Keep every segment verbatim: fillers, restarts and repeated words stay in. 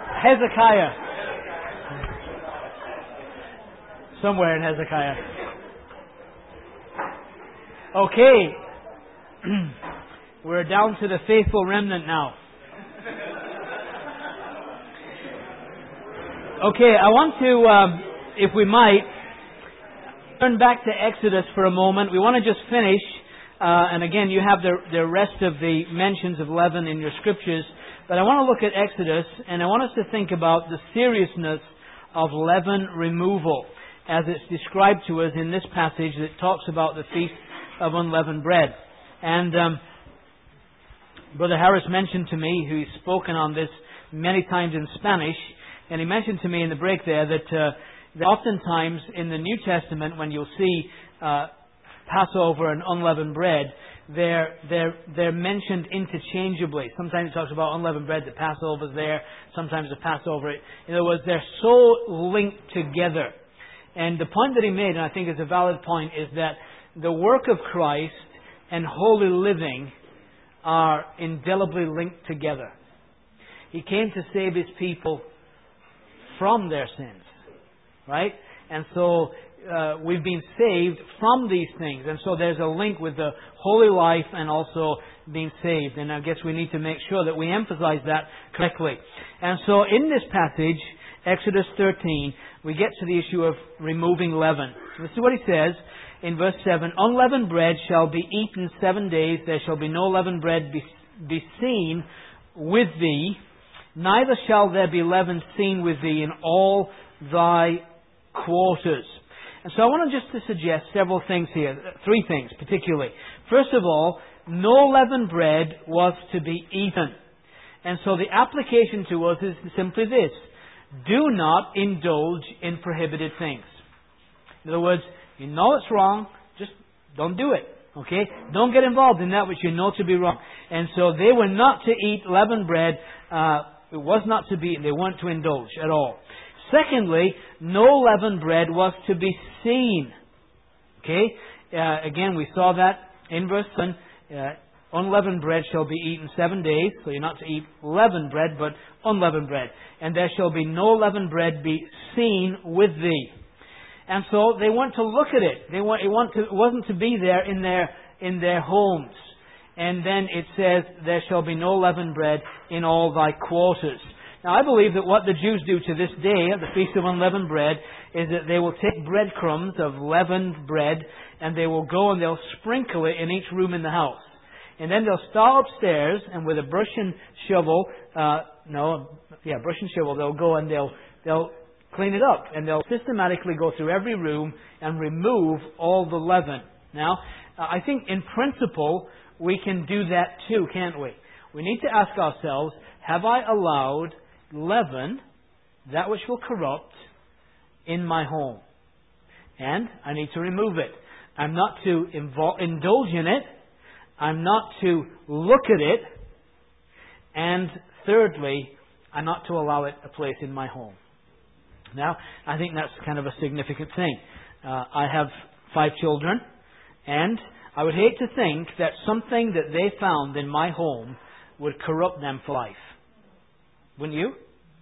Hezekiah. Somewhere in Hezekiah. Okay. We're down to the faithful remnant now. Okay, I want to, um, if we might, turn back to Exodus for a moment. We want to just finish, uh, and again, you have the, the rest of the mentions of leaven in your scriptures, but I want to look at Exodus, and I want us to think about the seriousness of leaven removal, as it's described to us in this passage that talks about the Feast of Unleavened Bread. And um, Brother Harris mentioned to me, who's spoken on this many times in Spanish, and he mentioned to me in the break there that, uh, that oftentimes in the New Testament, when you'll see uh, Passover and unleavened bread, they're, they're, they're mentioned interchangeably. Sometimes it talks about unleavened bread, the Passover's there. Sometimes the Passover. In other words, they're so linked together. And the point that he made, and I think is a valid point, is that the work of Christ and holy living are indelibly linked together. He came to save His people from their sins, right? And so uh, we've been saved from these things. And so there's a link with the holy life and also being saved. And I guess we need to make sure that we emphasize that correctly. And so in this passage, Exodus thirteen, we get to the issue of removing leaven. So this is what he says in verse seven. Unleavened bread shall be eaten seven days. There shall be no leavened bread be, be seen with thee. Neither shall there be leaven seen with thee in all thy quarters. And so I want to just to suggest several things here. Three things particularly. First of all, no leavened bread was to be eaten. And so the application to us is simply this. Do not indulge in prohibited things. In other words, you know it's wrong, just don't do it. Okay? Don't get involved in that which you know to be wrong. And so they were not to eat leavened bread. Uh, it was not to be, they weren't to indulge at all. Secondly, no leavened bread was to be seen. Okay? Uh, again, we saw that in verse seven. Uh, unleavened bread shall be eaten seven days. So you're not to eat leavened bread, but unleavened bread. And there shall be no leavened bread be seen with thee. And so they want to look at it. They want, it, want to, it wasn't to be there in their in their homes. And then it says, there shall be no leavened bread in all thy quarters. Now I believe that what the Jews do to this day, at the Feast of Unleavened Bread, is that they will take breadcrumbs of leavened bread and they will go and they'll sprinkle it in each room in the house. And then they'll start upstairs and with a brush and shovel, uh, no, yeah, brush and shovel, they'll go and they'll, they'll clean it up. And they'll systematically go through every room and remove all the leaven. Now, uh, I think in principle, we can do that too, can't we? We need to ask ourselves, have I allowed leaven, that which will corrupt, in my home? And I need to remove it. I'm not to invol- indulge in it. I'm not to look at it. And thirdly, I'm not to allow it a place in my home. Now, I think that's kind of a significant thing. Uh, I have five children, and I would hate to think that something that they found in my home would corrupt them for life. Wouldn't you?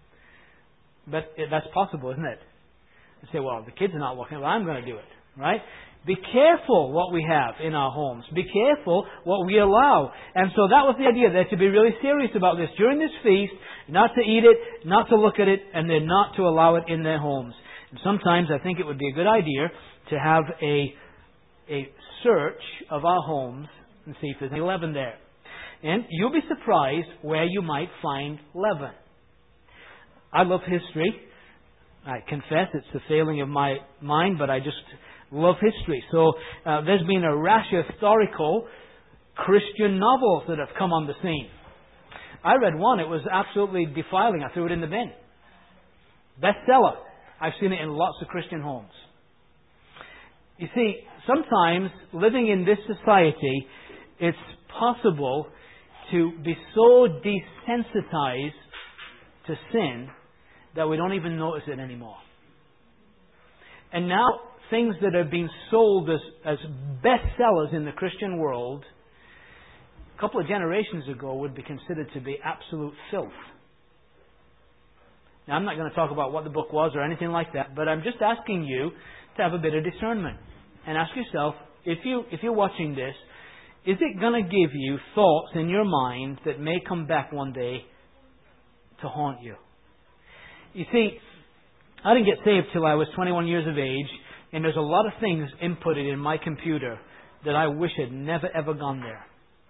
But that's possible, isn't it? You say, well, the kids are not looking, well, I'm going to do it. Right? Be careful what we have in our homes. Be careful what we allow. And so that was the idea. They're to be really serious about this. During this feast, not to eat it, not to look at it, and then not to allow it in their homes. And sometimes I think it would be a good idea to have a, a search of our homes and see if there's any leaven there. And you'll be surprised where you might find leaven. I love history. I confess it's the failing of my mind, but I just love history. So uh, there's been a rash of historical Christian novels that have come on the scene. I read one. It was absolutely defiling. I threw it in the bin. Bestseller. I've seen it in lots of Christian homes. You see, sometimes living in this society, it's possible to be so desensitized to sin that we don't even notice it anymore. And now, things that are being sold as, as bestsellers in the Christian world, a couple of generations ago would be considered to be absolute filth. Now, I'm not going to talk about what the book was or anything like that, but I'm just asking you to have a bit of discernment and ask yourself, if you if you're watching this, is it going to give you thoughts in your mind that may come back one day to haunt you? You see, I didn't get saved till I was twenty-one years of age, and there's a lot of things inputted in my computer that I wish had never ever gone there.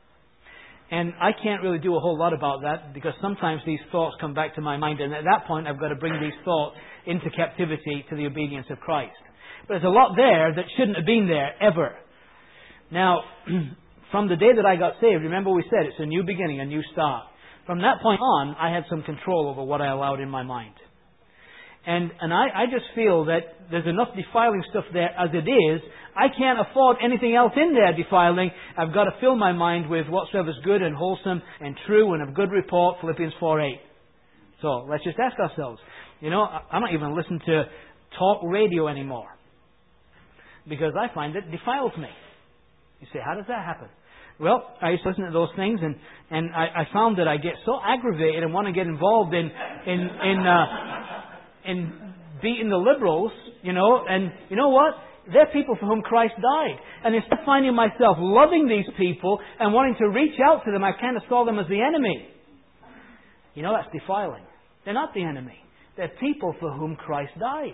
And I can't really do a whole lot about that, because sometimes these thoughts come back to my mind, and at that point I've got to bring these thoughts into captivity to the obedience of Christ. But there's a lot there that shouldn't have been there, ever. Now, from the day that I got saved, remember we said it's a new beginning, a new start. From that point on, I had some control over what I allowed in my mind. And and I, I just feel that there's enough defiling stuff there as it is. I can't afford anything else in there defiling. I've got to fill my mind with whatsoever is good and wholesome and true and of good report, Philippians four eight. So let's just ask ourselves. You know, I don't even listen to talk radio anymore, because I find it defiles me. You say, how does that happen? Well, I used to listen to those things, and, and I, I found that I get so aggravated and want to get involved in in in, uh, in beating the liberals, you know, and you know what? They're people for whom Christ died. And instead of finding myself loving these people and wanting to reach out to them, I kind of saw them as the enemy. You know, that's defiling. They're not the enemy. They're people for whom Christ died.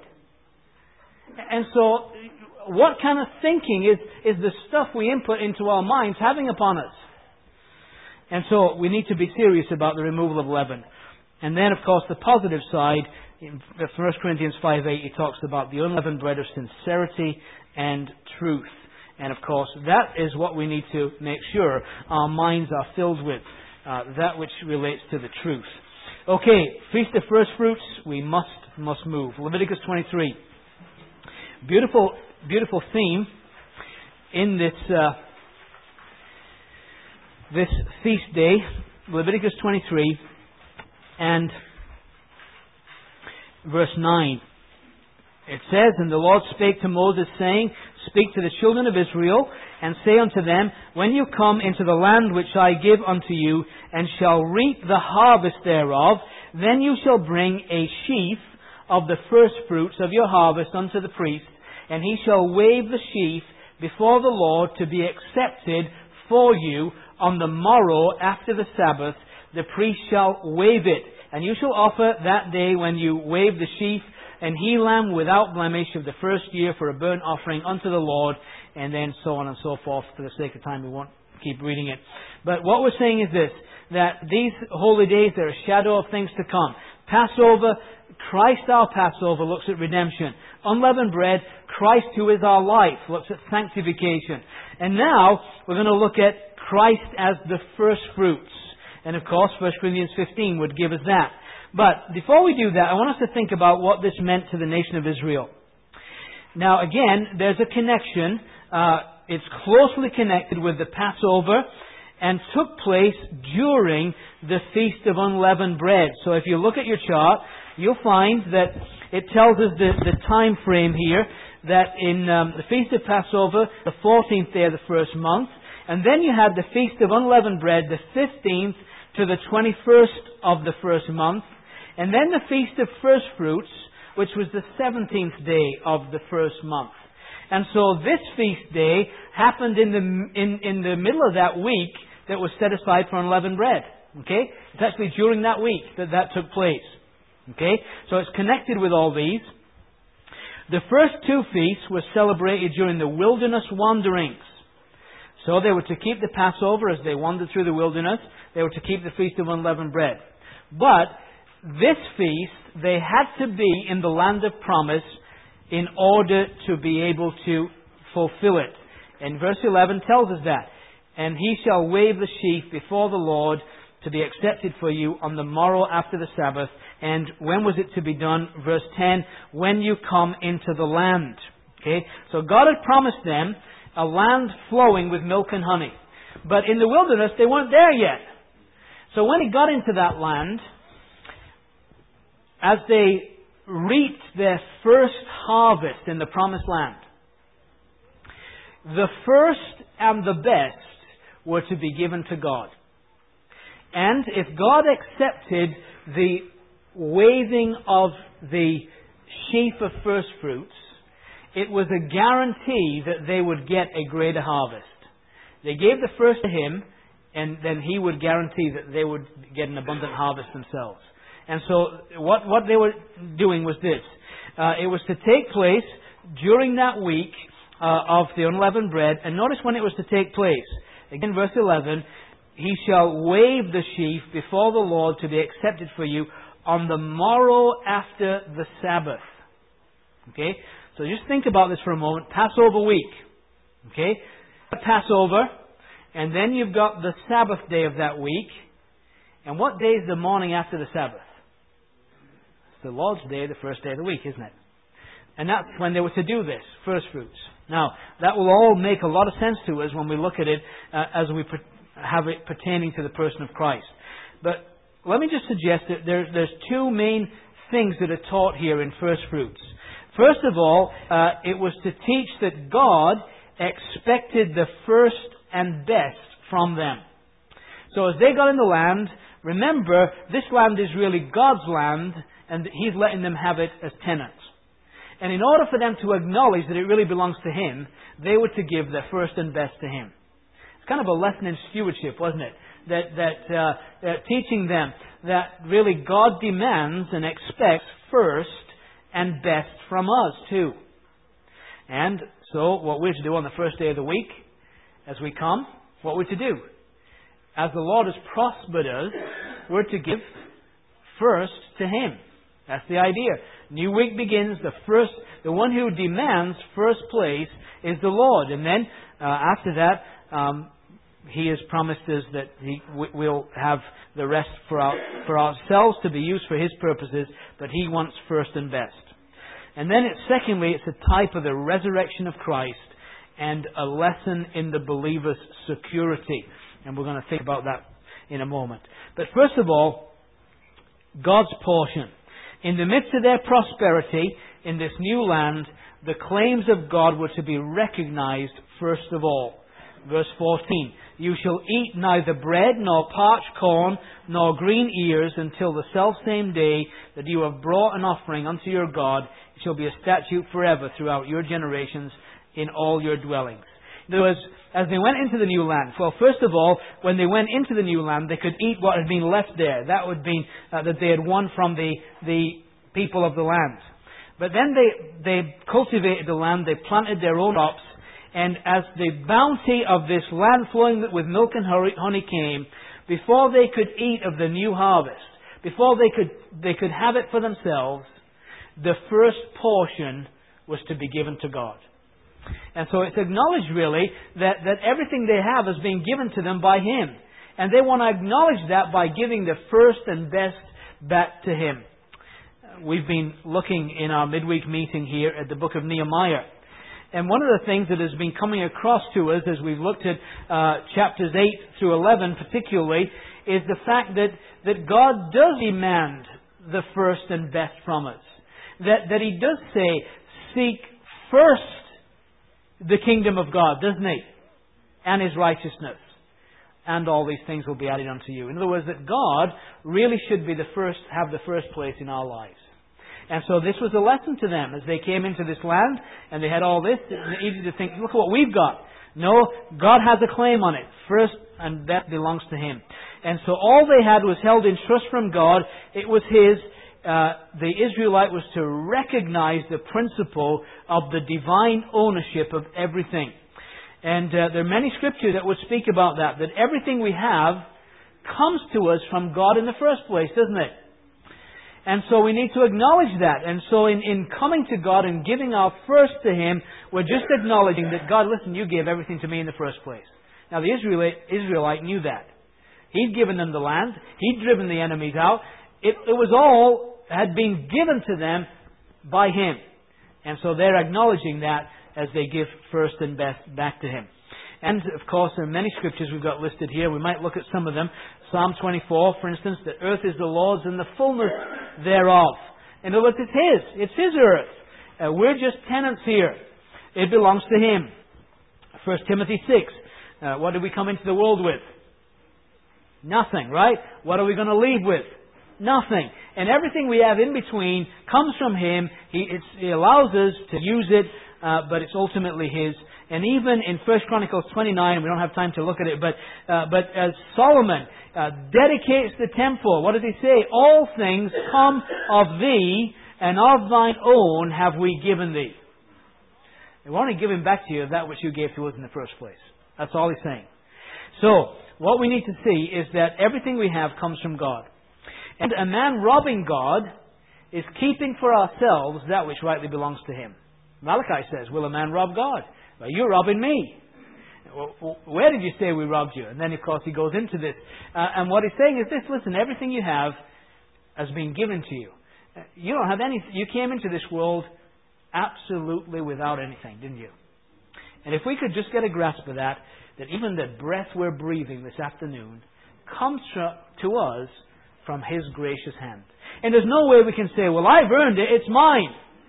And so, what kind of thinking is, is the stuff we input into our minds having upon us? And so, we need to be serious about the removal of leaven. And then, of course, the positive side, in First Corinthians five eight, he talks about the unleavened bread of sincerity and truth. And, of course, that is what we need to make sure our minds are filled with, uh, that which relates to the truth. Okay, Feast of First Fruits, we must, must move. Leviticus twenty-three. Beautiful, beautiful theme in this uh, this feast day, Leviticus twenty-three and verse nine. It says, "And the Lord spake to Moses, saying, Speak to the children of Israel, and say unto them, When you come into the land which I give unto you, and shall reap the harvest thereof, then you shall bring a sheaf of the first fruits of your harvest unto the priest, and he shall wave the sheaf before the Lord to be accepted for you on the morrow after the Sabbath. The priest shall wave it, and you shall offer that day when you wave the sheaf an he lamb without blemish of the first year for a burnt offering unto the Lord," and then so on and so forth. For the sake of time, we won't keep reading it. But what we're saying is this, that these holy days, they're a shadow of things to come. Passover, Christ our Passover, looks at redemption. Unleavened bread, Christ who is our life, looks at sanctification. And now, we're going to look at Christ as the first fruits. And of course, First Corinthians fifteen would give us that. But before we do that, I want us to think about what this meant to the nation of Israel. Now again, there's a connection. Uh, it's closely connected with the Passover and took place during the Feast of Unleavened Bread. So if you look at your chart, you'll find that it tells us the, the time frame here, that in um, the Feast of Passover, the fourteenth day of the first month, and then you had the Feast of Unleavened Bread, the fifteenth to the twenty-first of the first month, and then the Feast of First Fruits, which was the seventeenth day of the first month. And so this feast day happened in the in, in the middle of that week that was set aside for unleavened bread. Okay? It's actually during that week that that took place. Okay? So it's connected with all these. The first two feasts were celebrated during the wilderness wanderings. So they were to keep the Passover as they wandered through the wilderness. They were to keep the Feast of Unleavened Bread. But this feast, they had to be in the land of promise in order to be able to fulfill it. And verse eleven tells us that. "And he shall wave the sheaf before the Lord to be accepted for you on the morrow after the Sabbath." And when was it to be done? Verse ten, "When you come into the land." Okay, so God had promised them a land flowing with milk and honey. But in the wilderness, they weren't there yet. So when he got into that land, as they reaped their first harvest in the promised land, the first and the best were to be given to God. And if God accepted the waving of the sheaf of first fruits, it was a guarantee that they would get a greater harvest. They gave the first to him, and then he would guarantee that they would get an abundant harvest themselves. And so what, what they were doing was this. Uh, it was to take place during that week uh, of the unleavened bread. And notice when it was to take place. Again, verse eleven, he shall wave the sheaf before the Lord to be accepted for you on the morrow after the Sabbath. Okay? So just think about this for a moment. Passover week. Okay? Passover. And then you've got the Sabbath day of that week. And what day is the morning after the Sabbath? It's the Lord's Day, the first day of the week, isn't it? And that's when they were to do this, first fruits. Now, that will all make a lot of sense to us when we look at it uh, as we per- have it pertaining to the person of Christ. But let me just suggest that there, there's two main things that are taught here in first fruits. First of all, uh, it was to teach that God expected the first and best from them. So as they got in the land, remember, this land is really God's land, and He's letting them have it as tenants. And in order for them to acknowledge that it really belongs to Him, they were to give their first and best to Him. It's kind of a lesson in stewardship, wasn't it? That, that uh, uh, teaching them that really God demands and expects first and best from us too. And so what we're to do on the first day of the week, as we come, what we're to do. As the Lord has prospered us, we're to give first to Him. That's the idea. New week begins, the first, the one who demands first place is the Lord. And then, uh, after that, um, He has promised us that He will have the rest for, our, for ourselves to be used for His purposes, but He wants first and best. And then, it, secondly, it's a type of the resurrection of Christ and a lesson in the believer's security. And we're going to think about that in a moment. But first of all, God's portion. In the midst of their prosperity in this new land, the claims of God were to be recognized first of all. Verse fourteen, you shall eat neither bread nor parched corn nor green ears until the selfsame day that you have brought an offering unto your God. It shall be a statute forever throughout your generations in all your dwellings. In other words, as they went into the new land, well, first of all, when they went into the new land, they could eat what had been left there. That would mean uh, that they had won from the, the people of the land. But then they, they cultivated the land, they planted their own crops, and as the bounty of this land flowing with milk and honey came, before they could eat of the new harvest, before they could, they could have it for themselves, the first portion was to be given to God. And so it's acknowledged really that, that everything they have is being given to them by Him. And they want to acknowledge that by giving the first and best back to Him. We've been looking in our midweek meeting here at the book of Nehemiah. And one of the things that has been coming across to us as we've looked at uh, chapters eight through eleven particularly, is the fact that, that God does demand the first and best from us. That, that He does say, seek first the kingdom of God, doesn't He? And His righteousness. And all these things will be added unto you. In other words, that God really should be the first, have the first place in our lives. And so this was a lesson to them as they came into this land and they had all this. It's easy to think, look at what we've got. No, God has a claim on it. First, and that belongs to Him. And so all they had was held in trust from God. It was His. Uh, the Israelite was to recognize the principle of the divine ownership of everything. And uh, there are many scriptures that would speak about that, that everything we have comes to us from God in the first place, doesn't it? And so we need to acknowledge that. And so in, in coming to God and giving our first to Him, we're just acknowledging that, God, listen, you gave everything to me in the first place. Now the Israelite, Israelite knew that. He'd given them the land. He'd driven the enemies out. It, it was all had been given to them by Him. And so they're acknowledging that as they give first and best back to Him. And, of course, there are many scriptures we've got listed here. We might look at some of them. Psalm twenty-four, for instance, the earth is the Lord's and the fullness thereof. In other words, it's His. It's His earth. Uh, we're just tenants here. It belongs to Him. First Timothy six. Uh, what did we come into the world with? Nothing, right? What are we going to leave with? nothing. And everything we have in between comes from Him. He, it's, he allows us to use it, uh, but it's ultimately His. And even in First Chronicles twenty-nine, we don't have time to look at it, but uh, but as Solomon uh, dedicates the temple, what does he say? All things come of Thee, and of Thine own have we given Thee. We want to give Him back to you that which You gave to us in the first place. That's all He's saying. So, what we need to see is that everything we have comes from God. And a man robbing God is keeping for ourselves that which rightly belongs to Him. Malachi says, will a man rob God? Well, you're robbing me. Where did you say we robbed you? And then, of course, he goes into this. Uh, and what he's saying is this, listen, everything you have has been given to you. You don't have any. You came into this world absolutely without anything, didn't you? And if we could just get a grasp of that, that even the breath we're breathing this afternoon comes to us from His gracious hand. And there's no way we can say, well, I've earned it, it's mine.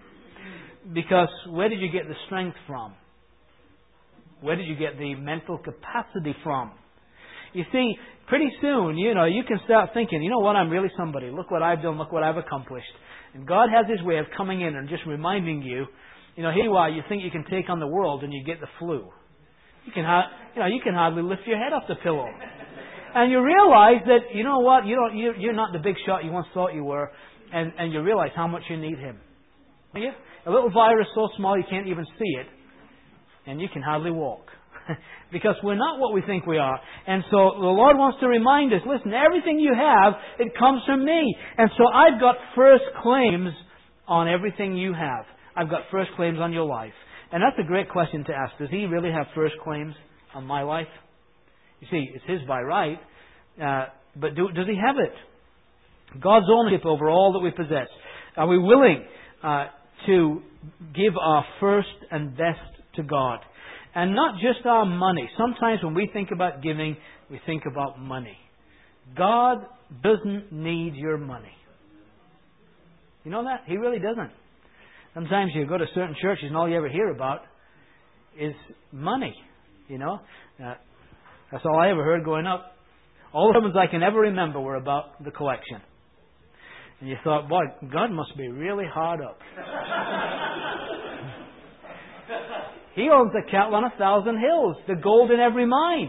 Because where did you get the strength from? Where did you get the mental capacity from? You see, pretty soon, you know, you can start thinking, you know what, I'm really somebody. Look what I've done, look what I've accomplished. And God has His way of coming in and just reminding you, you know, here you are, you think you can take on the world and you get the flu. You can, ha- you know, you can hardly lift your head off the pillow. And you realize that, you know what, you don't, you're not the big shot you once thought you were, and, and you realize how much you need Him. You? A little virus so small you can't even see it, and you can hardly walk. Because we're not what we think we are. And so the Lord wants to remind us, listen, everything you have, it comes from me. And so I've got first claims on everything you have. I've got first claims on your life. And that's a great question to ask. Does He really have first claims on my life? You see, it's His by right. Uh, but do, does He have it? God's ownership over all that we possess. Are we willing uh, to give our first and best to God? And not just our money. Sometimes when we think about giving, we think about money. God doesn't need your money. You know that? He really doesn't. Sometimes you go to certain churches and all you ever hear about is money. You know? Uh, that's all I ever heard growing up. All the sermons I can ever remember were about the collection. And you thought, boy, God must be really hard up. He owns the cattle on a thousand hills, the gold in every mine.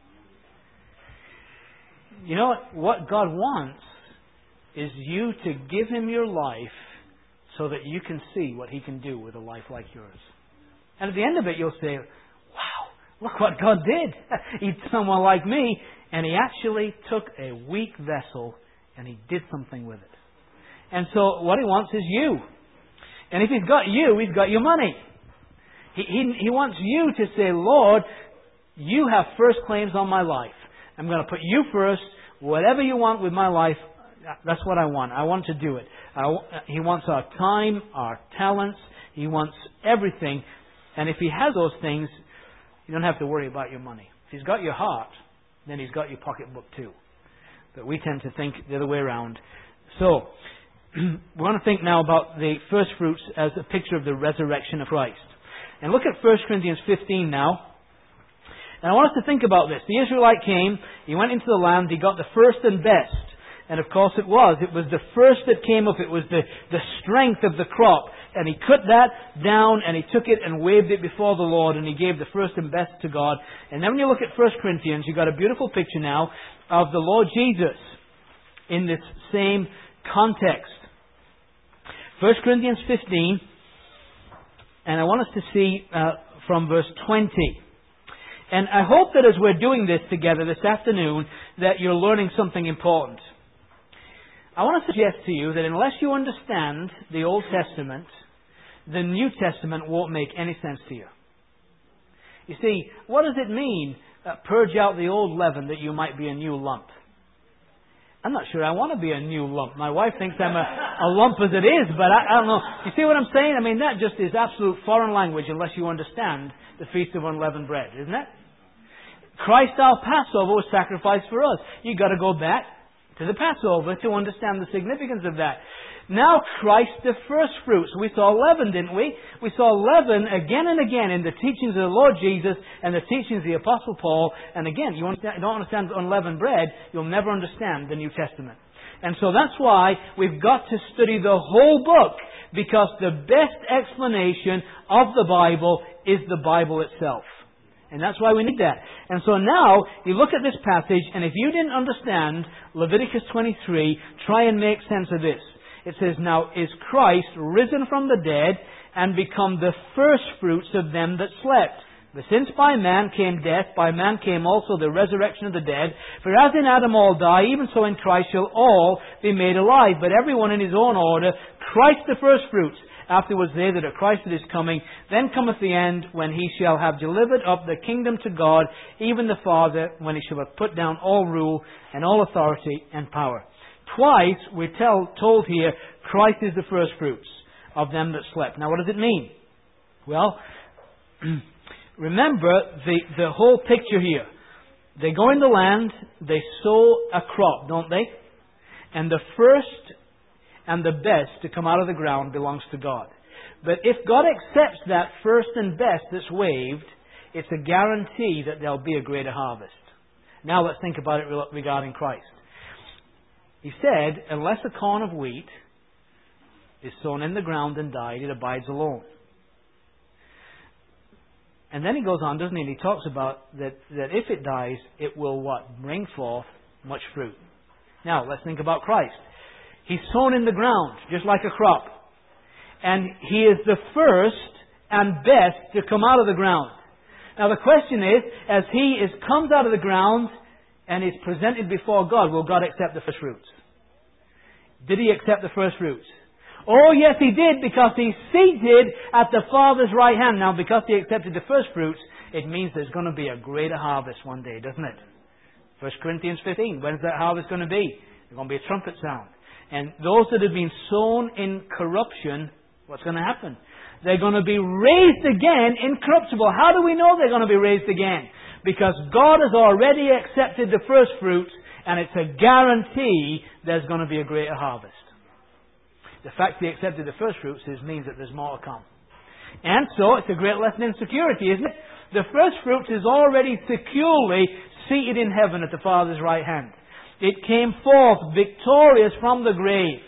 You know what? What God wants is you to give Him your life so that you can see what He can do with a life like yours. And at the end of it, you'll say, wow, look what God did. He took someone like me, and He actually took a weak vessel, and He did something with it. And so what He wants is you. And if He's got you, He's got your money. He, he, he wants you to say, Lord, You have first claims on my life. I'm going to put You first. Whatever You want with my life, that's what I want. I want to do it. I, he wants our time, our talents. He wants everything. And if He has those things, you don't have to worry about your money. If He's got your heart, then He's got your pocketbook too. But we tend to think the other way around. So, we want to think now about the first fruits as a picture of the resurrection of Christ. And look at First Corinthians fifteen now. And I want us to think about this. The Israelite came, he went into the land, he got the first and best. And of course it was. It was the first that came up. It was the, the strength of the crop. And he cut that down and he took it and waved it before the Lord and he gave the first and best to God. And then when you look at First Corinthians, you've got a beautiful picture now of the Lord Jesus in this same context. First Corinthians fifteen, and I want us to see uh, from verse twenty. And I hope that as we're doing this together this afternoon, that you're learning something important. I want to suggest to you that unless you understand the Old Testament, the New Testament won't make any sense to you. You see, what does it mean, uh, purge out the old leaven that you might be a new lump? I'm not sure I want to be a new lump. My wife thinks I'm a, a lump as it is, but I, I don't know. You see what I'm saying? I mean, that just is absolute foreign language unless you understand the Feast of Unleavened Bread, isn't it? Christ our Passover was sacrificed for us. You've got to go back to the Passover to understand the significance of that. Now Christ the first fruits. We saw leaven, didn't we? We saw leaven again and again in the teachings of the Lord Jesus and the teachings of the Apostle Paul. And again, you don't understand unleavened bread, you'll never understand the New Testament. And so that's why we've got to study the whole book, because the best explanation of the Bible is the Bible itself. And that's why we need that. And so now, you look at this passage, and if you didn't understand Leviticus twenty-three, try and make sense of this. It says, "Now is Christ risen from the dead, and become the firstfruits of them that slept. For since by man came death, by man came also the resurrection of the dead. For as in Adam all die, even so in Christ shall all be made alive. But everyone in his own order, Christ the firstfruits. Afterwards they that are Christ that is coming. Then cometh the end, when he shall have delivered up the kingdom to God, even the Father, when he shall have put down all rule and all authority and power." Twice we're tell, told here, Christ is the firstfruits of them that slept. Now what does it mean? Well, remember the, the whole picture here. They go in the land, they sow a crop, don't they? And the first and the best to come out of the ground belongs to God. But if God accepts that first and best that's waved, it's a guarantee that there'll be a greater harvest. Now let's think about it regarding Christ. He said, "Unless a corn of wheat is sown in the ground and died, it abides alone." And then he goes on, doesn't he? And he talks about that, that if it dies, it will what? Bring forth much fruit. Now, let's think about Christ. He's sown in the ground, just like a crop. And He is the first and best to come out of the ground. Now the question is, as He is comes out of the ground and is presented before God, will God accept the first fruits? Did He accept the first fruits? Oh yes, He did, because He's seated at the Father's right hand. Now because He accepted the first fruits, it means there's going to be a greater harvest one day, doesn't it? First Corinthians fifteen, when's that harvest going to be? There's going to be a trumpet sound. And those that have been sown in corruption, what's going to happen? They're going to be raised again incorruptible. How do we know they're going to be raised again? Because God has already accepted the first fruits, and it's a guarantee there's going to be a greater harvest. The fact He accepted the first fruits is, means that there's more to come. And so it's a great lesson in security, isn't it? The first fruits is already securely seated in heaven at the Father's right hand. It came forth victorious from the grave.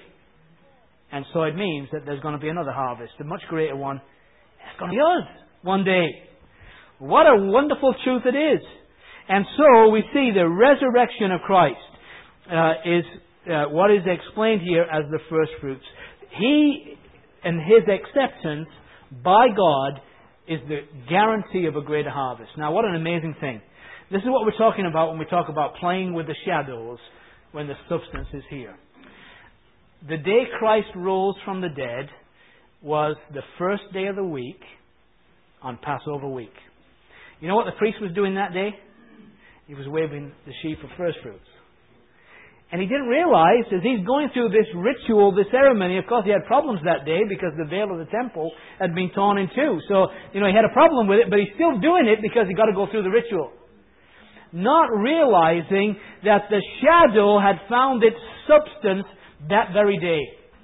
And so it means that there's going to be another harvest, a much greater one. It's going to be us one day. What a wonderful truth it is. And so we see the resurrection of Christ uh, is uh, what is explained here as the first fruits. He and His acceptance by God is the guarantee of a greater harvest. Now what an amazing thing. This is what we're talking about when we talk about playing with the shadows when the substance is here. The day Christ rose from the dead was the first day of the week on Passover week. You know what the priest was doing that day? He was waving the sheaf of first fruits. And he didn't realize, as he's going through this ritual, this ceremony, of course he had problems that day because the veil of the temple had been torn in two. So, you know, he had a problem with it, but he's still doing it because he's got to go through the ritual. Not realizing that the shadow had found its substance that very day.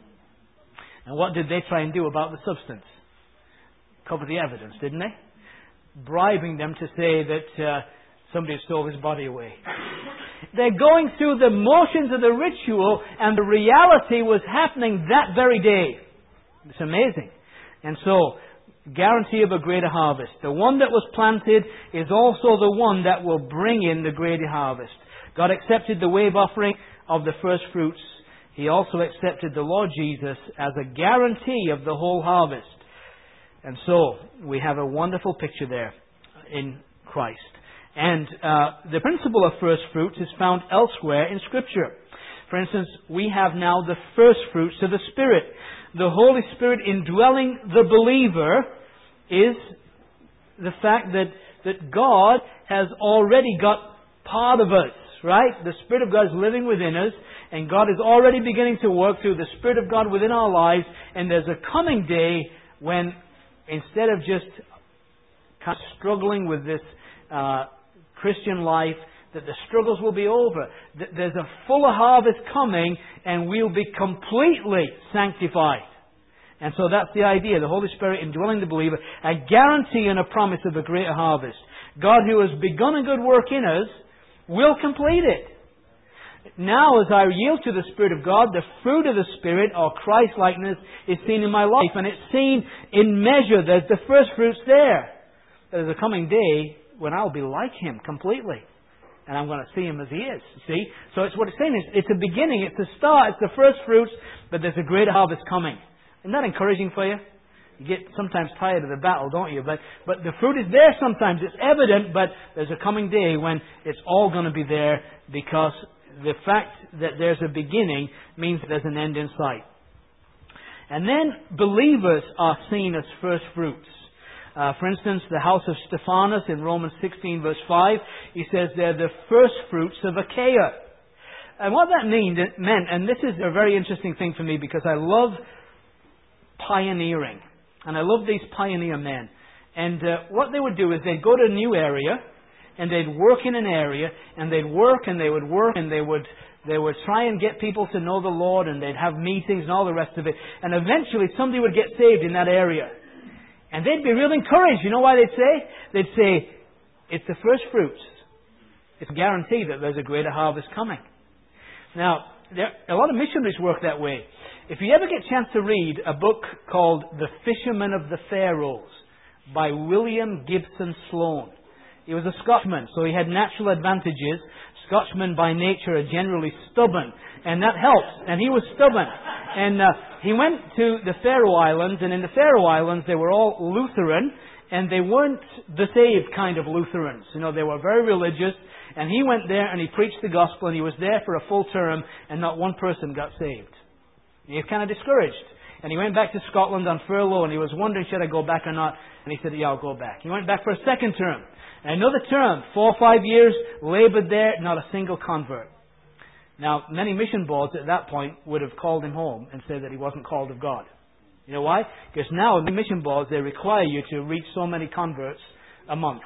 And what did they try and do about the substance? Cover the evidence, didn't they? Bribing them to say that uh, somebody stole his body away. They're going through the motions of the ritual, and the reality was happening that very day. It's amazing. And so, guarantee of a greater harvest. The one that was planted is also the one that will bring in the greater harvest. God accepted the wave offering of the first fruits. He also accepted the Lord Jesus as a guarantee of the whole harvest. And so, we have a wonderful picture there in Christ. And uh, the principle of first fruits is found elsewhere in Scripture. For instance, we have now the first fruits of the Spirit. The Holy Spirit indwelling the believer is the fact that, that God has already got part of us, right? The Spirit of God is living within us, and God is already beginning to work through the Spirit of God within our lives, and there's a coming day when, instead of just kind of struggling with this uh, Christian life, that the struggles will be over. That there's a fuller harvest coming, and we'll be completely sanctified. And so that's the idea. The Holy Spirit indwelling the believer, a guarantee and a promise of a greater harvest. God, who has begun a good work in us, will complete it. Now, as I yield to the Spirit of God, the fruit of the Spirit, or Christ-likeness, is seen in my life. And it's seen in measure. There's the first fruits there. There's a coming day when I'll be like Him completely. And I'm going to see Him as He is. See? So it's what it's saying. It's, it's a beginning. It's a start. It's the first fruits. But there's a greater harvest coming. Isn't that encouraging for you? You get sometimes tired of the battle, don't you? But but the fruit is there sometimes. It's evident, but there's a coming day when it's all going to be there, because the fact that there's a beginning means there's an end in sight. And then believers are seen as first fruits. Uh, for instance, the house of Stephanas in Romans sixteen verse five, he says they're the first fruits of Achaia. And what that mean, meant, and this is a very interesting thing for me because I love pioneering. And I love these pioneer men. And uh, what they would do is they'd go to a new area, and they'd work in an area, and they'd work and they would work, and they would they would try and get people to know the Lord, and they'd have meetings and all the rest of it. And eventually somebody would get saved in that area. And they'd be real encouraged. You know why they'd say? They'd say, it's the first fruits. It's a guarantee that there's a greater harvest coming. Now, there, a lot of missionaries work that way. If you ever get a chance to read a book called The Fishermen of the Faroes by William Gibson Sloane. He was a Scotchman, so he had natural advantages. Scotchmen by nature are generally stubborn, and that helps. And he was stubborn. And uh, he went to the Faroe Islands, and in the Faroe Islands they were all Lutheran, and they weren't the saved kind of Lutherans. You know, they were very religious. And he went there and he preached the gospel, and he was there for a full term, and not one person got saved. He was kind of discouraged. And he went back to Scotland on furlough, and he was wondering, should I go back or not? And he said, yeah, I'll go back. He went back for a second term. And another term, four or five years, laboured there, not a single convert. Now, many mission boards at that point would have called him home and said that he wasn't called of God. You know why? Because now in the mission boards, they require you to reach so many converts a month.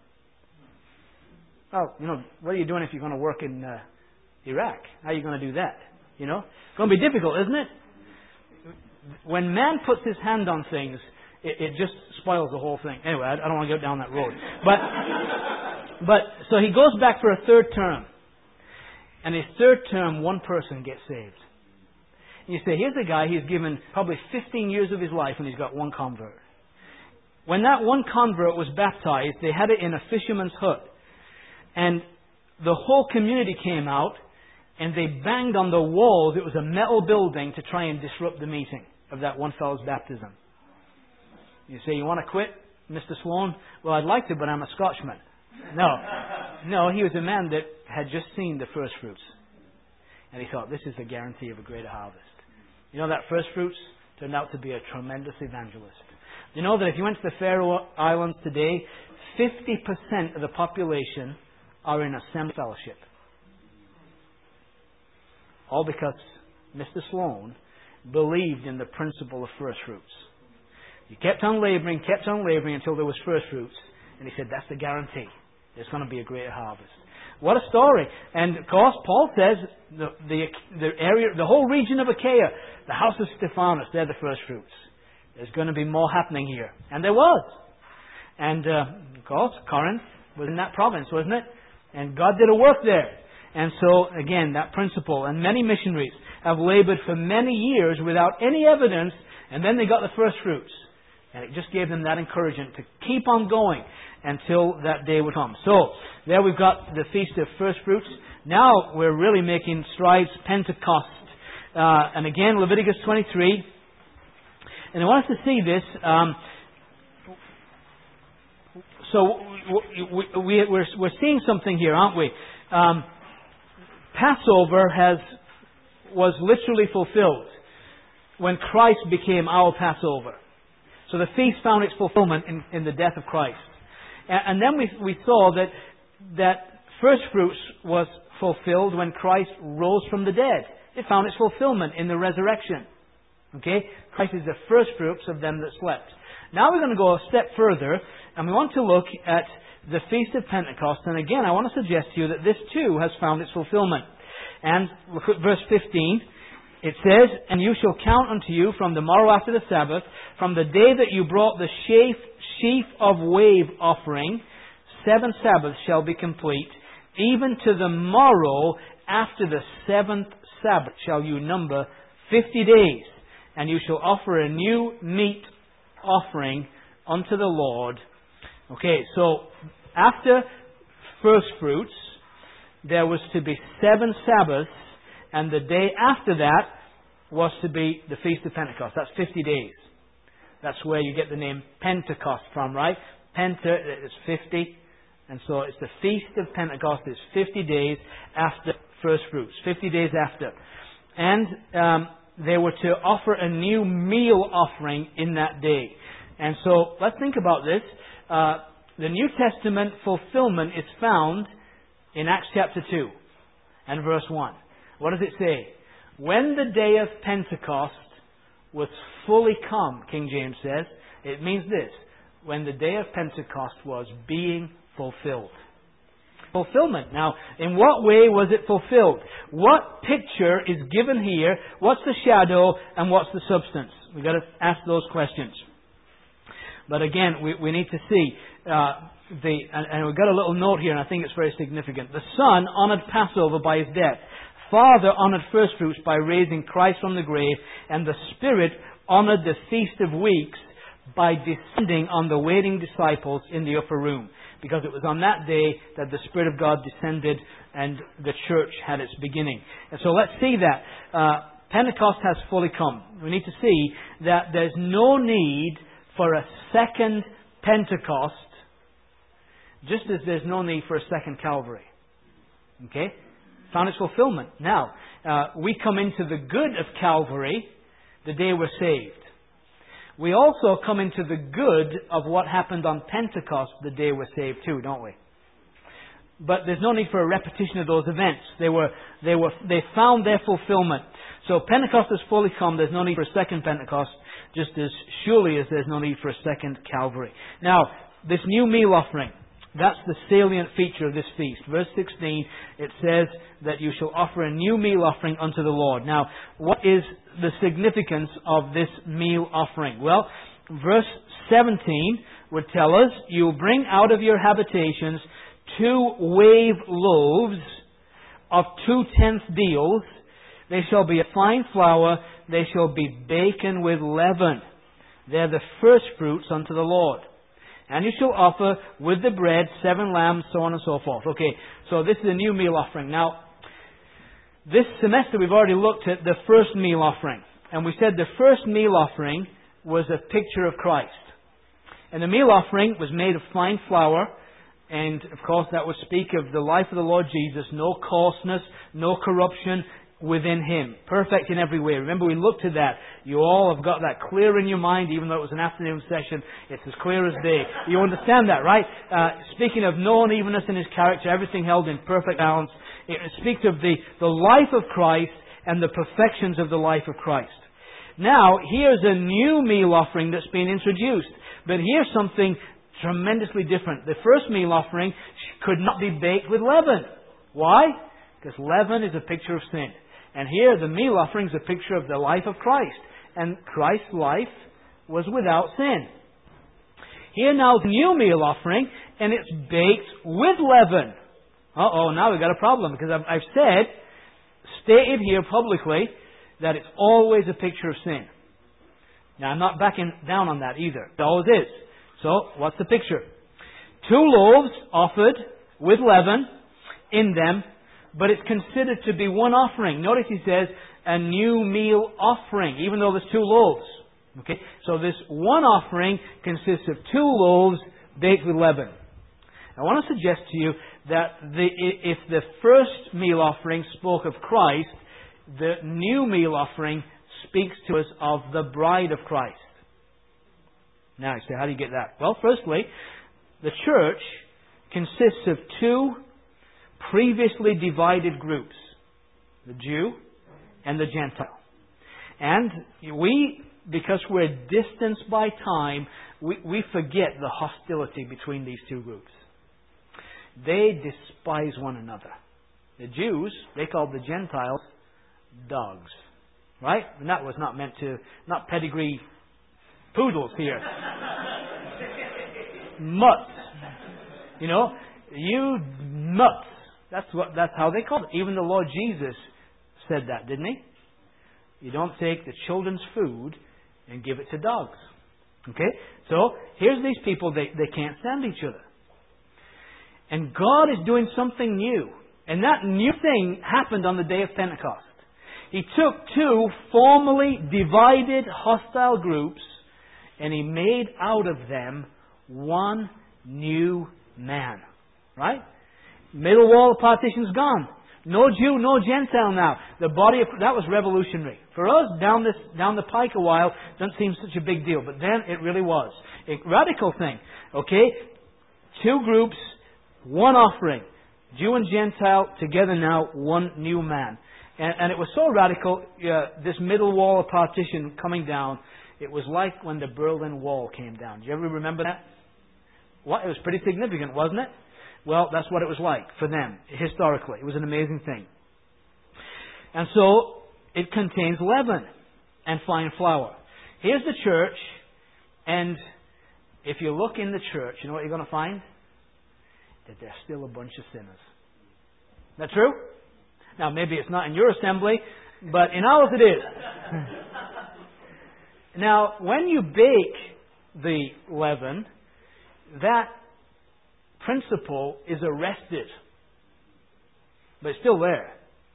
Oh, you know, what are you doing if you're going to work in uh, Iraq? How are you going to do that? You know? It's going to be difficult, isn't it? When man puts his hand on things, it, it just spoils the whole thing. Anyway, I, I don't want to go down that road. But, but so he goes back for a third term. And his third term, one person gets saved. And you say, here's a guy, he's given probably fifteen years of his life and he's got one convert. When that one convert was baptized, they had it in a fisherman's hut. And the whole community came out, and they banged on the walls. It was a metal building to try and disrupt the meeting of that one fellow's baptism. You say, you want to quit, Mister Sloane? Well, I'd like to, but I'm a Scotchman. No. No, he was a man that had just seen the first fruits. And he thought, this is the guarantee of a greater harvest. You know, that first fruits turned out to be a tremendous evangelist. You know that if you went to the Faroe Islands today, fifty percent of the population are in assembly fellowship. All because Mister Sloane believed in the principle of first fruits. He kept on laboring, kept on laboring until there was first fruits. And he said, that's the guarantee. There's going to be a greater harvest. What a story. And of course, Paul says the, the, the area, the whole region of Achaia, the house of Stephanas, they're the first fruits. There's going to be more happening here. And there was. And uh, of course, Corinth was in that province, wasn't it? And God did a work there. And so, again, that principle. And many missionaries have labored for many years without any evidence, and then they got the first fruits. And it just gave them that encouragement to keep on going until that day would come. So, there we've got the Feast of First Fruits. Now we're really making strides, Pentecost. Uh, and again, Leviticus twenty-three. And I want us to see this. Um, so, we, we, we're, we're seeing something here, aren't we? Um, Passover has was literally fulfilled when Christ became our Passover. So the feast found its fulfillment in, in the death of Christ. And, and then we, we saw that that first fruits was fulfilled when Christ rose from the dead. It found its fulfillment in the resurrection. Okay? Christ is the first fruits of them that slept. Now we're going to go a step further, and we want to look at the Feast of Pentecost. And again, I want to suggest to you that this too has found its fulfillment. And look at verse fifteen. It says, and you shall count unto you from the morrow after the Sabbath, from the day that you brought the sheaf, sheaf of wave offering, seven Sabbaths shall be complete, even to the morrow after the seventh Sabbath shall you number fifty days, and you shall offer a new meat offering unto the Lord. Okay, so after first fruits, there was to be seven Sabbaths, and the day after that was to be the Feast of Pentecost. That's fifty days. That's where you get the name Pentecost from, right? Penta is fifty, and so it's the Feast of Pentecost. It's fifty days after first fruits, fifty days after. And um, they were to offer a new meal offering in that day. And so let's think about this. Uh, the New Testament fulfillment is found in Acts chapter two and verse one. What does it say? When the day of Pentecost was fully come, King James says, it means this: when the day of Pentecost was being fulfilled. Fulfillment. Now, in what way was it fulfilled? What picture is given here? What's the shadow and what's the substance? We've got to ask those questions. But again, we, we need to see, uh, the, and, and we've got a little note here, and I think it's very significant. The Son honoured Passover by His death. Father honoured first fruits by raising Christ from the grave. And the Spirit honoured the Feast of Weeks by descending on the waiting disciples in the upper room. Because it was on that day that the Spirit of God descended and the church had its beginning. And so let's see that. Uh, Pentecost has fully come. We need to see that there's no need for a second Pentecost, just as there's no need for a second Calvary. Okay? Found its fulfillment. Now, uh, we come into the good of Calvary the day we're saved. We also come into the good of what happened on Pentecost the day we're saved too, don't we? But there's no need for a repetition of those events. They were, they were, they found their fulfillment. So Pentecost has fully come. There's no need for a second Pentecost, just as surely as there's no need for a second Calvary. Now, this new meal offering, that's the salient feature of this feast. Verse sixteen, it says that you shall offer a new meal offering unto the Lord. Now, what is the significance of this meal offering? Well, verse seventeen would tell us, you will bring out of your habitations two wave loaves of two-tenth deals. They shall be a fine flour. They shall be baken with leaven. They're the first fruits unto the Lord. And you shall offer with the bread seven lambs, so on and so forth. Okay, so this is a new meal offering. Now, this semester we've already looked at the first meal offering. And we said the first meal offering was a picture of Christ. And the meal offering was made of fine flour. And, of course, that would speak of the life of the Lord Jesus. No coarseness, no corruption within Him. Perfect in every way. Remember, we looked at that. You all have got that clear in your mind, even though it was an afternoon session. It's as clear as day. You understand that, right? Uh, speaking of no unevenness in His character, everything held in perfect balance. It speaks of the, the life of Christ and the perfections of the life of Christ. Now, here's a new meal offering that's been introduced. But here's something tremendously different. The first meal offering could not be baked with leaven. Why? Because leaven is a picture of sin. And here the meal offering is a picture of the life of Christ. And Christ's life was without sin. Here now the new meal offering, and it's baked with leaven. Uh-oh, now we've got a problem. Because I've, I've said, stated here publicly, that it's always a picture of sin. Now I'm not backing down on that either. It always is. So, what's the picture? Two loaves offered with leaven in them, but it's considered to be one offering. Notice he says, a new meal offering, even though there's two loaves. Okay, so this one offering consists of two loaves baked with leaven. I want to suggest to you that the, if the first meal offering spoke of Christ, the new meal offering speaks to us of the bride of Christ. Now you say, how do you get that? Well, firstly, the church consists of two previously divided groups, the Jew and the Gentile. And we, because we're distanced by time, we, we forget the hostility between these two groups. They despise one another. The Jews, they called the Gentiles dogs. Right? And that was not meant to, not pedigree poodles here. Mutts. You know, you mutts. That's what. That's how they called it. Even the Lord Jesus said that, didn't He? You don't take the children's food and give it to dogs. Okay? So, here's these people, they, they can't stand each other. And God is doing something new. And that new thing happened on the day of Pentecost. He took two formerly divided, hostile groups, and He made out of them one new man. Right? Middle wall of partition's gone. No Jew, no Gentile now. The body of that was revolutionary. For us, down this down the pike a while, doesn't seem such a big deal. But then it really was. A radical thing. Okay? Two groups, one offering. Jew and Gentile together now, one new man. And, and it was so radical, uh, this middle wall of partition coming down, it was like when the Berlin Wall came down. Do you ever remember that? Well, it was pretty significant, wasn't it? Well, that's what it was like for them, historically. It was an amazing thing. And so, it contains leaven and fine flour. Here's the church, and if you look in the church, you know what you're going to find? That there's still a bunch of sinners. Is that true? Now, maybe it's not in your assembly, but in ours it is. Now, when you bake the leaven, that principle is arrested. But it's still there.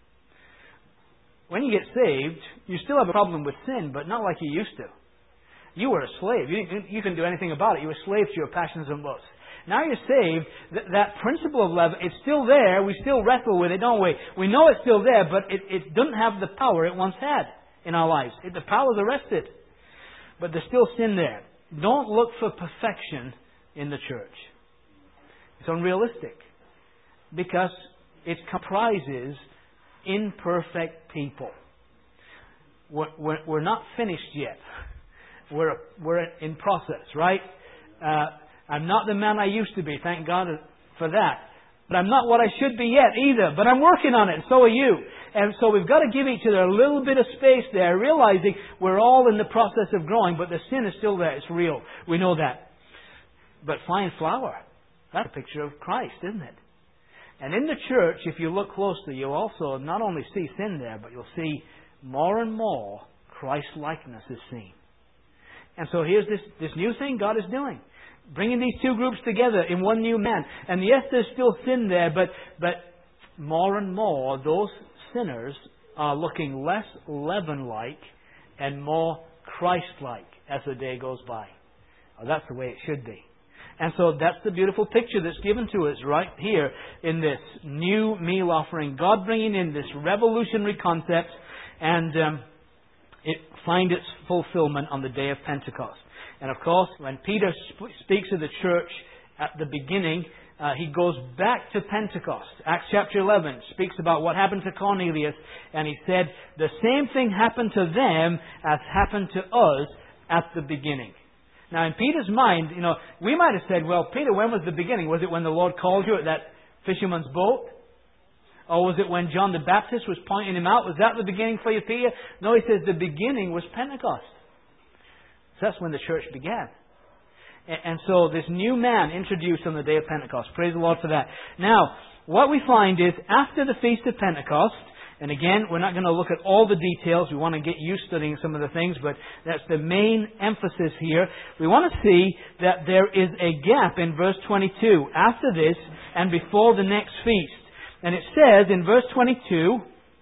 When you get saved, you still have a problem with sin, but not like you used to. You were a slave. You, you couldn't do anything about it. You were a slave to your passions and lusts. Now you're saved, th- that principle of leaven, it's still there. We still wrestle with it, don't we? We know it's still there, but it, it doesn't have the power it once had in our lives. It, the power is arrested. But there's still sin there. Don't look for perfection in the church. It's unrealistic. Because it comprises imperfect people. We're, we're, we're not finished yet. We're, we're in process, right? Uh, I'm not the man I used to be, thank God for that. But I'm not what I should be yet either. But I'm working on it, and so are you. And so we've got to give each other a little bit of space there, realizing we're all in the process of growing, but the sin is still there. It's real. We know that. But fine flour, that's a picture of Christ, isn't it? And in the church, if you look closely, you'll also not only see sin there, but you'll see more and more Christ-likeness is seen. And so here's this, this new thing God is doing. Bringing these two groups together in one new man. And yes, there's still sin there, but, but more and more those sinners are looking less leaven-like and more Christ-like as the day goes by. Well, that's the way it should be. And so that's the beautiful picture that's given to us right here in this new meal offering. God bringing in this revolutionary concept and um, it find its fulfillment on the day of Pentecost. And of course, when Peter sp- speaks of the church at the beginning, uh, he goes back to Pentecost. Acts chapter eleven speaks about what happened to Cornelius, and he said, the same thing happened to them as happened to us at the beginning. Now, in Peter's mind, you know, we might have said, well, Peter, when was the beginning? Was it when the Lord called you at that fisherman's boat? Or was it when John the Baptist was pointing him out? Was that the beginning for you, Peter? No, he says the beginning was Pentecost. So that's when the church began. And so this new man introduced on the day of Pentecost. Praise the Lord for that. Now, what we find is after the Feast of Pentecost, and again, we're not going to look at all the details. We want to get you studying some of the things, but that's the main emphasis here. We want to see that there is a gap in verse twenty-two, after this and before the next feast. And it says in verse twenty-two,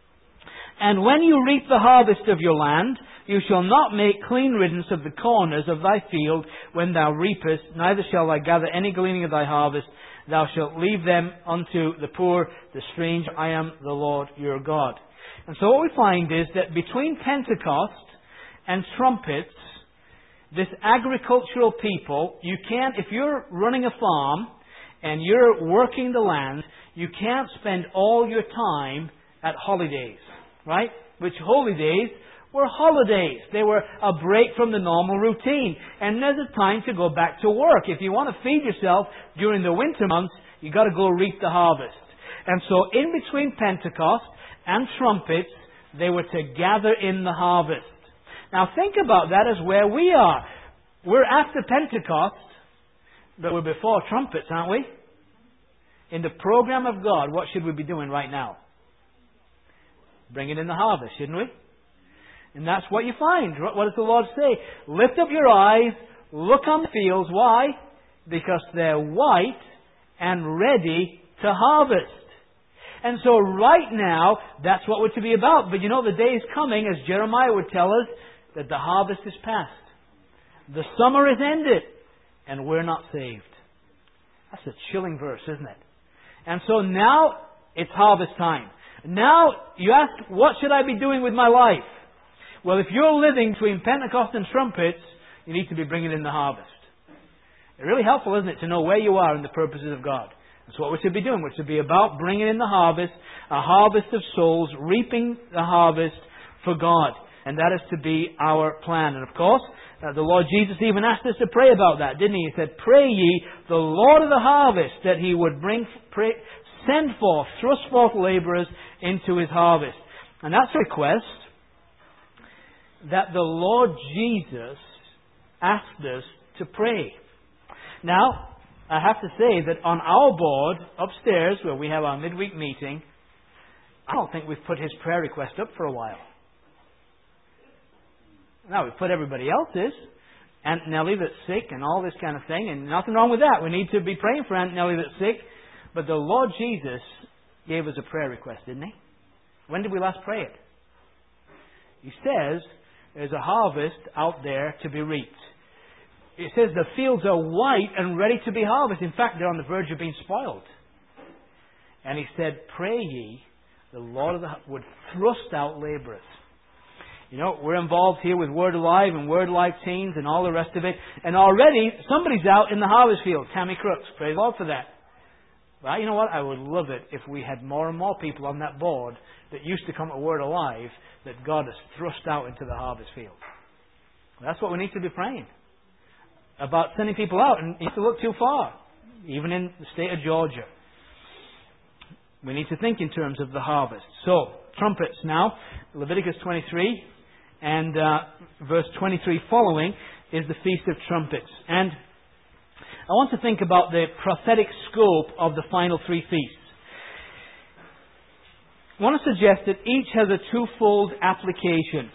and when you reap the harvest of your land, you shall not make clean riddance of the corners of thy field when thou reapest, neither shall thou gather any gleaning of thy harvest. Thou shalt leave them unto the poor, the stranger. I am the Lord your God. And so what we find is that between Pentecost and trumpets, this agricultural people, you can't, if you're running a farm and you're working the land, you can't spend all your time at holidays, right? Which holy days were holidays. They were a break from the normal routine. And there's a time to go back to work. If you want to feed yourself during the winter months, you've got to go reap the harvest. And so in between Pentecost and trumpets, they were to gather in the harvest. Now think about that as where we are. We're after Pentecost, but we're before trumpets, aren't we? in the program of God, what should we be doing right now? Bringing in the harvest, shouldn't we? And that's what you find. What does the Lord say? Lift up your eyes, look on the fields. Why? Because they're white and ready to harvest. And so right now, that's what we're to be about. But you know, the day is coming, as Jeremiah would tell us, that the harvest is past. The summer is ended, and we're not saved. That's a chilling verse, isn't it? And so now, it's harvest time. Now, you ask, what should I be doing with my life? Well, if you're living between Pentecost and trumpets, you need to be bringing in the harvest. It's really helpful, isn't it, to know where you are in the purposes of God. That's what we should be doing. We should be about bringing in the harvest, a harvest of souls, reaping the harvest for God. And that is to be our plan. And of course, uh, the Lord Jesus even asked us to pray about that, didn't He? He said, pray ye the Lord of the harvest that He would bring, pray, send forth, thrust forth labourers into His harvest. And that's a request that the Lord Jesus asked us to pray. Now, I have to say that on our board upstairs, where we have our midweek meeting, I don't think we've put his prayer request up for a while. Now, we've put everybody else's. Aunt Nellie that's sick and all this kind of thing, and nothing wrong with that. We need to be praying for Aunt Nellie that's sick. But the Lord Jesus gave us a prayer request, didn't He? When did we last pray it? He says there's a harvest out there to be reaped. It says the fields are white and ready to be harvested. In fact, they're on the verge of being spoiled. And He said, pray ye, the Lord of the would thrust out labourers. You know, we're involved here with Word Alive and Word Alive teens and all the rest of it. And already, somebody's out in the harvest field. Tammy Crooks. Praise the Lord for that. Well, you know what? I would love it if we had more and more people on that board that used to come to Word Alive that God has thrust out into the harvest field. That's what we need to be praying about, sending people out. And you have to look too far, even in the state of Georgia. We need to think in terms of the harvest. So, trumpets now. Leviticus twenty-three and uh, verse twenty-three following is the Feast of Trumpets. And I want to think about the prophetic scope of the final three feasts. I want to suggest that each has a twofold application.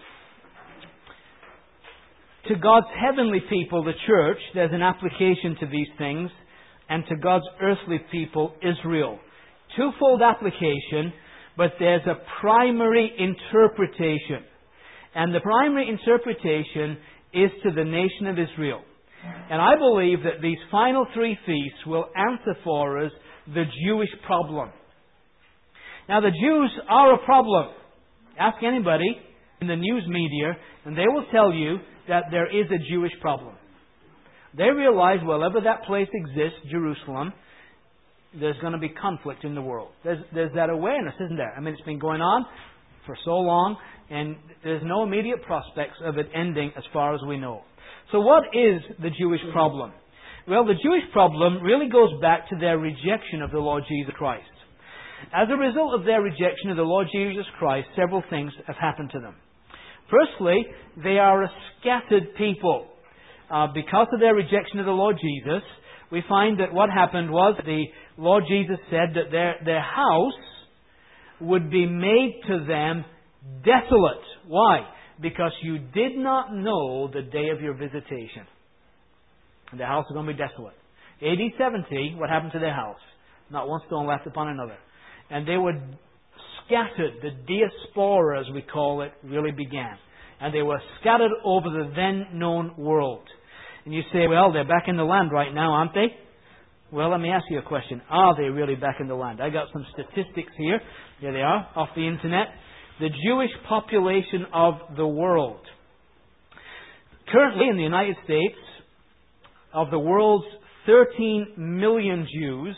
To God's heavenly people, the church, there's an application to these things, and to God's earthly people, Israel. Twofold application, but there's a primary interpretation. And the primary interpretation is to the nation of Israel. And I believe that these final three feasts will answer for us the Jewish problem. Now, the Jews are a problem. Ask anybody in the news media, and they will tell you that there is a Jewish problem. They realize wherever that place exists, Jerusalem, there's going to be conflict in the world. There's, there's that awareness, isn't there? I mean, it's been going on for so long, and there's no immediate prospects of it ending as far as we know. So what is the Jewish problem? Well, the Jewish problem really goes back to their rejection of the Lord Jesus Christ. As a result of their rejection of the Lord Jesus Christ, several things have happened to them. Firstly, they are a scattered people. Uh, because of their rejection of the Lord Jesus, we find that what happened was the Lord Jesus said that their, their house would be made to them desolate. Why? Because you did not know the day of your visitation. And their house is going to be desolate. A D seventy, what happened to their house? Not one stone left upon another. And they were scattered. The diaspora, as we call it, really began. And they were scattered over the then known world. And you say, well, they're back in the land right now, aren't they? Well, let me ask you a question. Are they really back in the land? I got some statistics here. Here they are, off the internet. The Jewish population of the world. Currently in the United States, of the world's thirteen million Jews,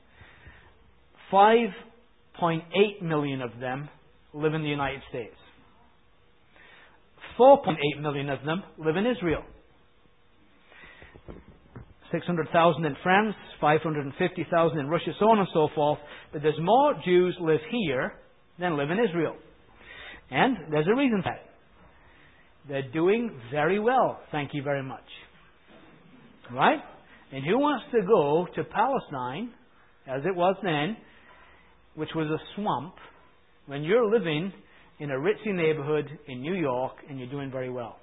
five point eight million of them live in the United States. four point eight million of them live in Israel. six hundred thousand in France, five hundred fifty thousand in Russia, so on and so forth. But there's more Jews live here than live in Israel. And there's a reason for that. They're doing very well, thank you very much. Right? And who wants to go to Palestine as it was then, which was a swamp, when you're living in a ritzy neighborhood in New York and you're doing very well.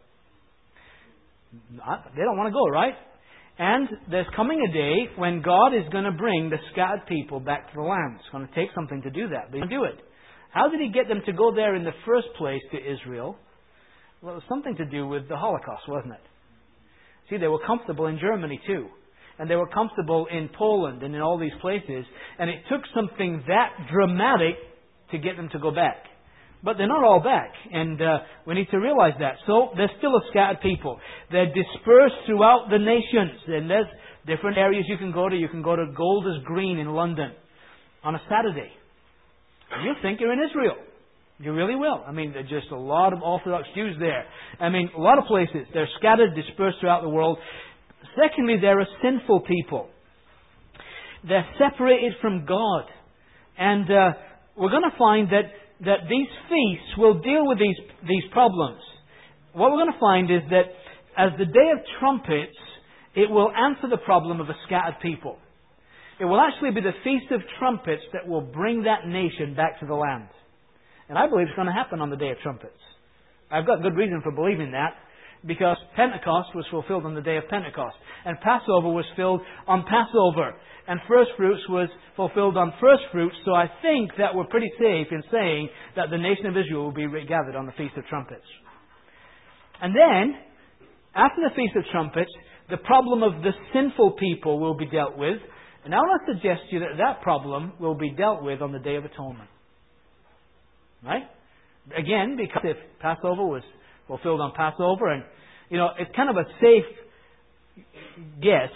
They don't want to go, right? And there's coming a day when God is going to bring the scattered people back to the land. It's going to take something to do that, but He'll do it. How did He get them to go there in the first place to Israel? Well, it was something to do with the Holocaust, wasn't it? See, they were comfortable in Germany too. And they were comfortable in Poland and in all these places. And it took something that dramatic to get them to go back. But they're not all back. And uh, we need to realize that. So there's still a scattered people. They're dispersed throughout the nations. And there's different areas you can go to. You can go to Golders Green in London on a Saturday. And you'll think you're in Israel. You really will. I mean, there's just a lot of Orthodox Jews there. I mean, a lot of places. They're scattered, dispersed throughout the world. Secondly, they're a sinful people. They're separated from God. And uh, we're going to find that, that these feasts will deal with these, these problems. What we're going to find is that as the Day of Trumpets, it will answer the problem of a scattered people. It will actually be the Feast of Trumpets that will bring that nation back to the land. And I believe it's going to happen on the Day of Trumpets. I've got good reason for believing that, because Pentecost was fulfilled on the day of Pentecost. And Passover was filled on Passover. And first fruits was fulfilled on first fruits. So I think that we're pretty safe in saying that the nation of Israel will be regathered on the Feast of Trumpets. And then, after the Feast of Trumpets, the problem of the sinful people will be dealt with. And I want to suggest to you that that problem will be dealt with on the Day of Atonement. Right? Again, because if Passover was fulfilled on Passover, and, you know, it's kind of a safe guess.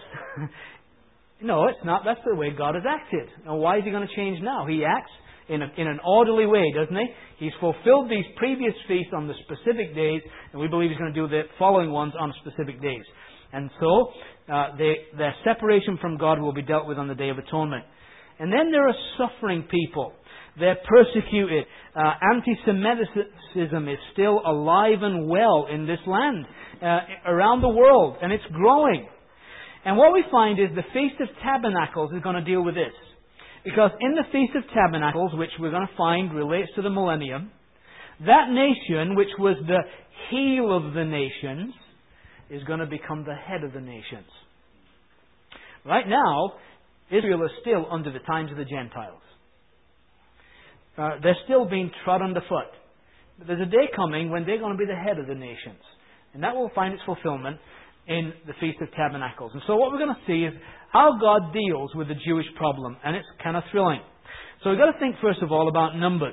No, it's not. That's the way God has acted. Now, why is He going to change now? He acts in, a, in an orderly way, doesn't He? He's fulfilled these previous feasts on the specific days, and we believe He's going to do the following ones on specific days. And so, uh, they, their separation from God will be dealt with on the Day of Atonement. And then there are suffering people. They're persecuted. Uh, anti-Semitism is still alive and well in this land, uh, around the world, and it's growing. And what we find is the Feast of Tabernacles is going to deal with this. Because in the Feast of Tabernacles, which we're going to find relates to the millennium, that nation, which was the heel of the nations, is going to become the head of the nations. Right now, Israel is still under the times of the Gentiles. Uh, they're still being trod underfoot. But there's a day coming when they're going to be the head of the nations. And that will find its fulfillment in the Feast of Tabernacles. And so what we're going to see is how God deals with the Jewish problem. And it's kind of thrilling. So we've got to think first of all about Numbers.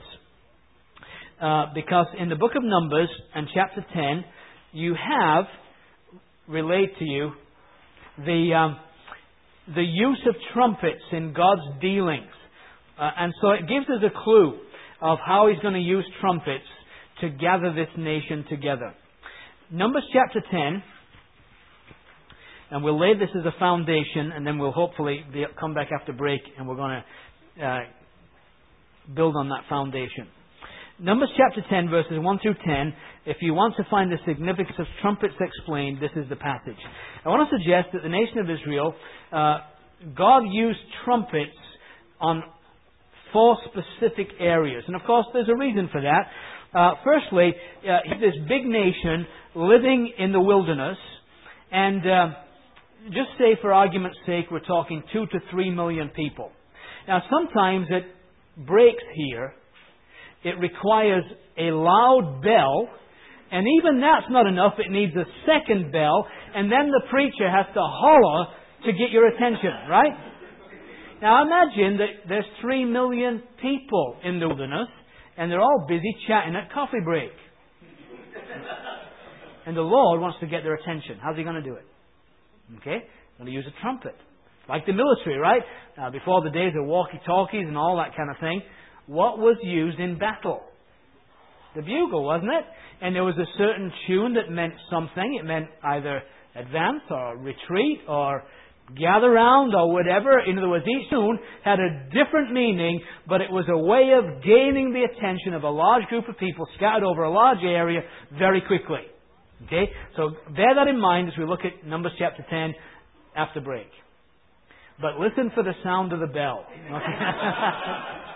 Uh, because in the book of Numbers and chapter ten, you have relayed to you the, um, the use of trumpets in God's dealings. Uh, and so it gives us a clue of how He's going to use trumpets to gather this nation together. Numbers chapter ten, and we'll lay this as a foundation, and then we'll hopefully be, come back after break, and we're going to uh, build on that foundation. Numbers chapter ten, verses one through ten, if you want to find the significance of trumpets explained, this is the passage. I want to suggest that the nation of Israel, uh, God used trumpets on four specific areas. And of course, there's a reason for that. Uh, firstly, uh, this big nation living in the wilderness, and uh, just say for argument's sake, we're talking two to three million people. Now, sometimes it breaks here. It requires a loud bell, and even that's not enough. It needs a second bell, and then the preacher has to holler to get your attention, right? Now imagine that there's three million people in the wilderness, and they're all busy chatting at coffee break. And the Lord wants to get their attention. How's He going to do it? Okay? He's going to use a trumpet. Like the military, right? Uh, before the days of walkie-talkies and all that kind of thing, what was used in battle? The bugle, wasn't it? And there was a certain tune that meant something. It meant either advance or retreat or gather round or whatever. In other words, each tune had a different meaning, but it was a way of gaining the attention of a large group of people scattered over a large area very quickly. Okay? So bear that in mind as we look at Numbers chapter ten after break. but listen for the sound of the bell. Okay?